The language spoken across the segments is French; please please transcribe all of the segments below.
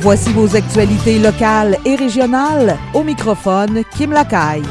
Voici vos actualités locales et régionales. Au microphone, Kim Lacaille.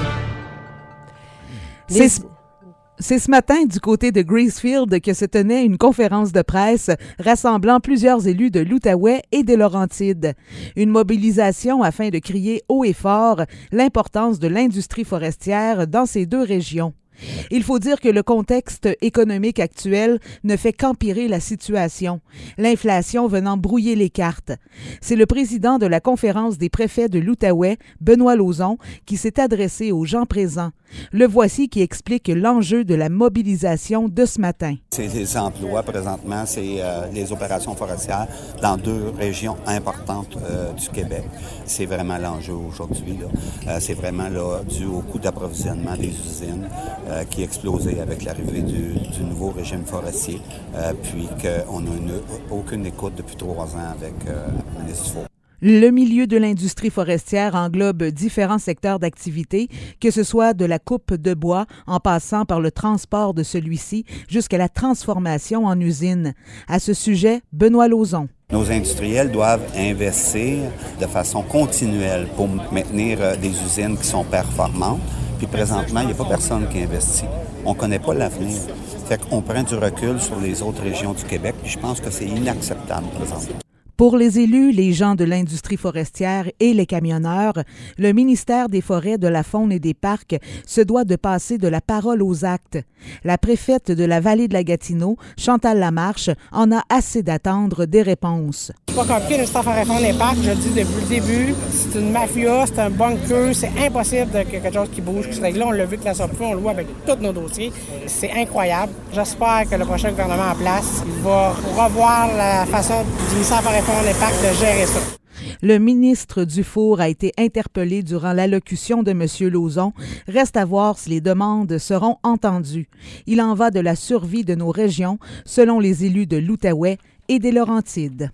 C'est ce matin, du côté de Gracefield, que se tenait une conférence de presse rassemblant plusieurs élus de l'Outaouais et des Laurentides. Une mobilisation afin de crier haut et fort l'importance de l'industrie forestière dans ces deux régions. Il faut dire que le contexte économique actuel ne fait qu'empirer la situation, l'inflation venant brouiller les cartes. C'est le président de la conférence des préfets de l'Outaouais, Benoît Lauzon, qui s'est adressé aux gens présents. Le voici qui explique l'enjeu de la mobilisation de ce matin. C'est les emplois présentement, c'est les opérations forestières dans deux régions importantes du Québec. C'est vraiment l'enjeu aujourd'hui. C'est vraiment là, dû au coût d'approvisionnement des usines qui a explosé avec l'arrivée du nouveau régime forestier, puis qu'on n'a aucune écoute depuis 3 ans avec le ministre du Four. Le milieu de l'industrie forestière englobe différents secteurs d'activité, que ce soit de la coupe de bois en passant par le transport de celui-ci jusqu'à la transformation en usine. À ce sujet, Benoît Lauzon. Nos industriels doivent investir de façon continuelle pour maintenir des usines qui sont performantes. Puis présentement, il n'y a pas personne qui investit. On ne connaît pas l'avenir. Fait qu'on prend du recul sur les autres régions du Québec, puis je pense que c'est inacceptable présentement. Pour les élus, les gens de l'industrie forestière et les camionneurs, le ministère des Forêts, de la Faune et des Parcs se doit de passer de la parole aux actes. La préfète de la Vallée de la Gatineau, Chantal Lamarche, en a assez d'attendre des réponses. C'est pas compliqué, le ministère Forêts, Faune et Parcs, je le dis depuis le début, c'est une mafia, c'est un bunker, c'est impossible que quelque chose qui bouge, qui se règle là. On l'a vu que la SOPFA, on le voit avec tous nos dossiers. C'est incroyable. J'espère que le prochain gouvernement en place va revoir la façon du ministère Forêts, Faune et Parcs de gérer ça. Le ministre Dufour a été interpellé durant l'allocution de M. Lauzon. Reste à voir si les demandes seront entendues. Il en va de la survie de nos régions, selon les élus de l'Outaouais et des Laurentides.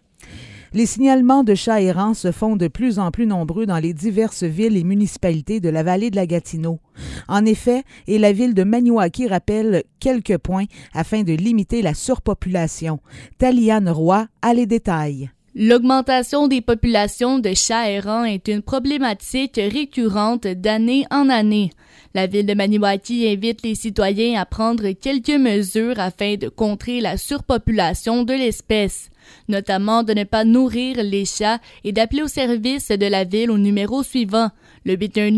Les signalements de chats errants se font de plus en plus nombreux dans les diverses villes et municipalités de la vallée de la Gatineau. En effet, et la ville de Maniwaki rappelle quelques points afin de limiter la surpopulation. Taliane Roy a les détails. L'augmentation des populations de chats errants est une problématique récurrente d'année en année. La ville de Maniwaki invite les citoyens à prendre quelques mesures afin de contrer la surpopulation de l'espèce, notamment de ne pas nourrir les chats et d'appeler au service de la ville au numéro suivant, le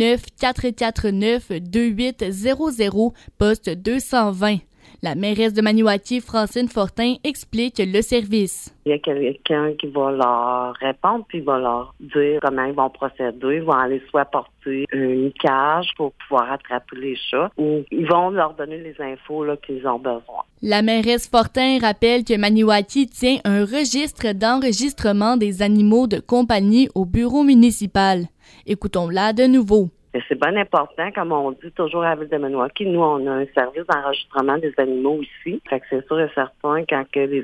819-449-2800, poste 220. La mairesse de Maniwaki, Francine Fortin, explique le service. Il y a quelqu'un qui va leur répondre, puis va leur dire comment ils vont procéder. Ils vont aller soit porter une cage pour pouvoir attraper les chats, ou ils vont leur donner les infos là, qu'ils ont besoin. La mairesse Fortin rappelle que Maniwaki tient un registre d'enregistrement des animaux de compagnie au bureau municipal. Écoutons-la de nouveau. C'est bien important, comme on dit toujours à la ville de Maniwaki, nous, on a un service d'enregistrement des animaux ici. Fait que c'est sûr et certain, quand il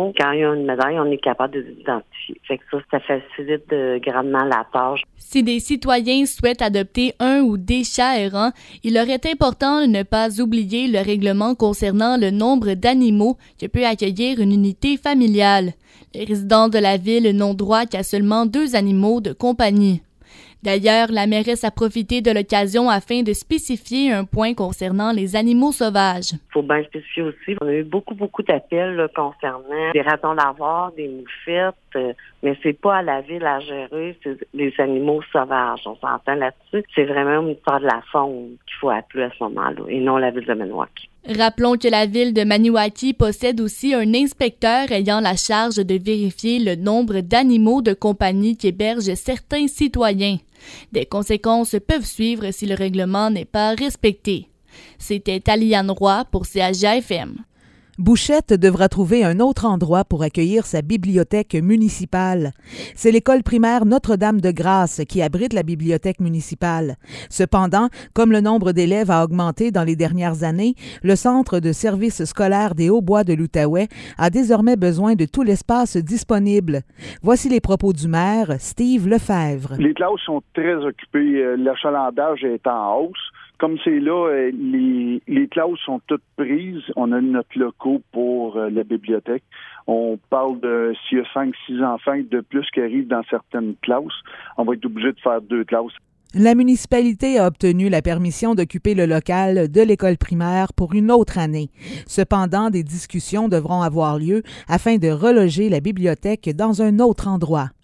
y a une médaille, on est capable de les identifier. Fait que ça facilite grandement la tâche. Si des citoyens souhaitent adopter un ou des chats errants, il leur est important de ne pas oublier le règlement concernant le nombre d'animaux que peut accueillir une unité familiale. Les résidents de la ville n'ont droit qu'à seulement 2 animaux de compagnie. D'ailleurs, la mairesse a profité de l'occasion afin de spécifier un point concernant les animaux sauvages. Il faut bien spécifier aussi, on a eu beaucoup d'appels là, concernant des ratons laveurs, des moufettes, mais c'est pas à la ville à gérer, c'est les animaux sauvages. On s'entend là-dessus. C'est vraiment au ministère de la Faune qu'il faut appeler à ce moment-là, et non la ville de Maniwaki. Rappelons que la ville de Maniwaki possède aussi un inspecteur ayant la charge de vérifier le nombre d'animaux de compagnie qu'hébergent certains citoyens. Des conséquences peuvent suivre si le règlement n'est pas respecté. C'était Taliane Roy pour CHGA-FM. Bouchette devra trouver un autre endroit pour accueillir sa bibliothèque municipale. C'est l'école primaire Notre-Dame-de-Grâce qui abrite la bibliothèque municipale. Cependant, comme le nombre d'élèves a augmenté dans les dernières années, le Centre de services scolaires des Hauts-Bois de l'Outaouais a désormais besoin de tout l'espace disponible. Voici les propos du maire, Steve Lefebvre. Les classes sont très occupées. L'achalandage est en hausse. Comme c'est là, les classes sont toutes prises. On a notre locaux pour la bibliothèque. On parle de s'il y a 5-6 enfants de plus qui arrivent dans certaines classes, on va être obligé de faire 2 classes. La municipalité a obtenu la permission d'occuper le local de l'école primaire pour une autre année. Cependant, des discussions devront avoir lieu afin de reloger la bibliothèque dans un autre endroit.